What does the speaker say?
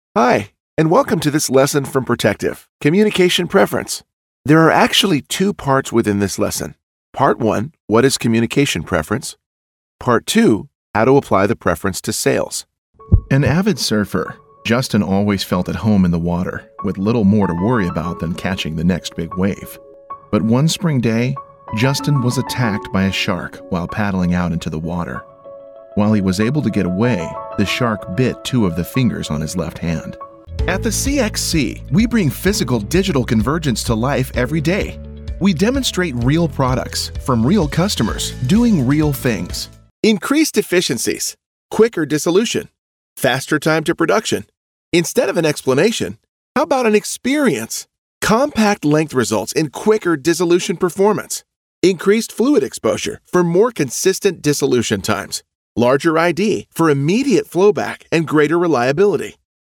Hi, and welcome to this lesson from Protective, Communication Preference. There are actually two parts within this lesson. Part 1, what is communication preference? Part 2, how to apply the preference to sales. An avid surfer, Justin always felt at home in the water, with little more to worry about than catching the next big wave. But one spring day, Justin was attacked by a shark while paddling out into the water. While he was able to get away, the shark bit 2 of the fingers on his left hand. At the CXC, we bring physical-digital convergence to life every day. We demonstrate real products from real customers doing real things. Increased efficiencies, quicker dissolution, faster time to production. Instead of an explanation, how about an experience? Compact length results in quicker dissolution performance. Increased fluid exposure for more consistent dissolution times. Larger ID for immediate flowback and greater reliability.